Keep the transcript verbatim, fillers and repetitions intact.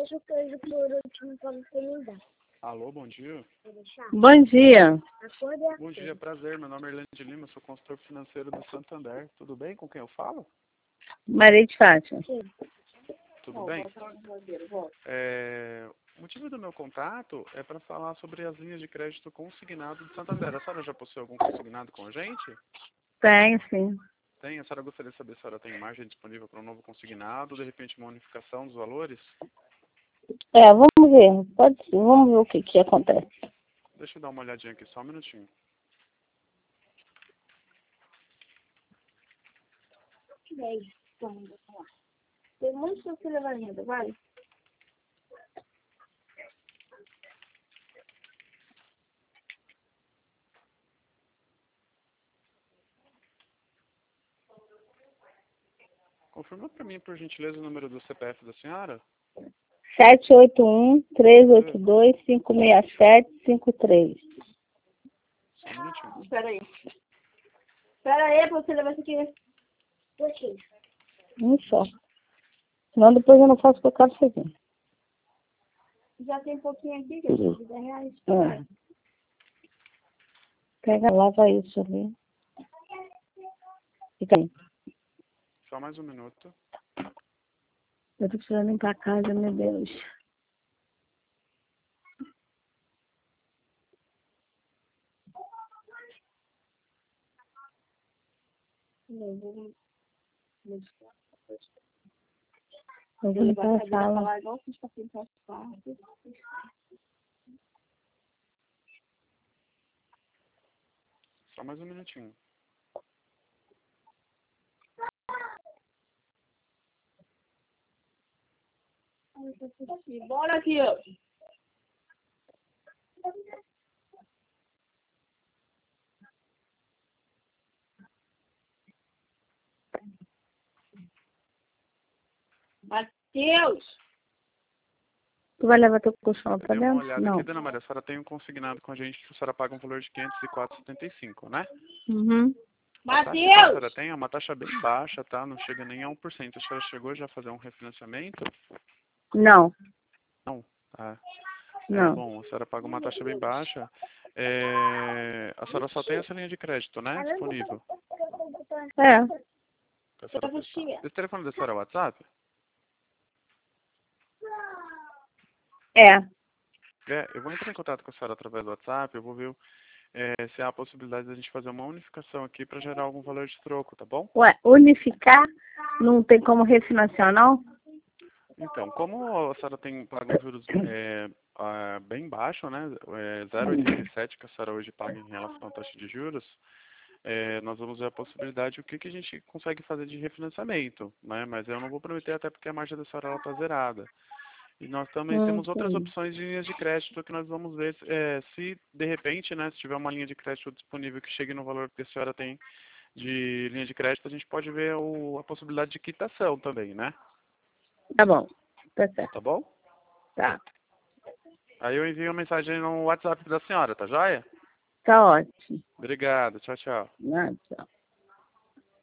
deixa o queijo por último para você me dar. Alô, bom dia. Bom dia. Bom dia, prazer. Meu nome é Erlene de Lima, sou consultor financeiro do Santander. Tudo bem? Com quem eu falo? Maria de Fátima. Sim. Tudo bem? É, o motivo do meu contato é para falar sobre as linhas de crédito consignado do Santander. A senhora já possui algum consignado com a gente? Tem, sim. Tem? A senhora gostaria de saber se a senhora tem margem disponível para um novo consignado, de repente uma unificação dos valores? É, vamos ver. Pode ser. Vamos ver o que, que acontece. Deixa eu dar uma olhadinha aqui, só um minutinho. Tem muito que você levar ainda, vai? Confirma para mim, por gentileza, o número do C P F da senhora? sete oito um, três oito dois, cinco seis sete, cinco três. Só um minutinho. Espera aí. Espera aí, pra você levar isso aqui. Aqui. Um só. Senão depois eu não faço o que eu quero fazer. Já tem um pouquinho aqui, que eu dez reais. É. Pega, lava isso ali. Fica aí. Só mais um minuto. Eu tô precisando limpar a casa, meu Deus. Não, vou... Eu vou limpar a sala. Falar igual que está aqui para quarto. Só mais um minutinho. Bora aqui, ó. Matheus! Tu vai levar teu colchão Eu pra dei uma dentro? olhada Não. aqui, dona Maria. A senhora tem um consignado com a gente que a senhora paga um valor de quinhentos e quatro reais e setenta e cinco centavos, né? Uhum. A taxa que a Matheus! senhora tem é uma taxa bem baixa, tá? Não chega nem a um por cento. A senhora chegou já a fazer um refinanciamento? Não, Não. Tá. É, não. bom, a senhora paga uma taxa bem baixa. É, a senhora só tem essa linha de crédito, né? Disponível. É. Pra senhora testar. Esse telefone da senhora é o WhatsApp? É. É, eu vou entrar em contato com a senhora através do WhatsApp. Eu vou ver é, se há a possibilidade de a gente fazer uma unificação aqui para gerar algum valor de troco, tá bom? Ué, unificar? Não tem como refinanciar, não? Então, como a senhora tem pago um juros é, ah, bem baixo, né? É, zero vírgula oitenta e sete que a senhora hoje paga em relação à taxa de juros, é, nós vamos ver a possibilidade o que, que a gente consegue fazer de refinanciamento, né? Mas eu não vou prometer até porque a margem da senhora está zerada. E nós também Hum, temos outras sim. opções de linhas de crédito que nós vamos ver é, se, de repente, né, se tiver uma linha de crédito disponível que chegue no valor que a senhora tem de linha de crédito, a gente pode ver o, a possibilidade de quitação também, né? Tá bom. Tá certo. Tá bom? Tá. Aí eu envio uma mensagem no WhatsApp da senhora, tá joia? Tá ótimo. Obrigado, tchau, tchau. Não, tchau.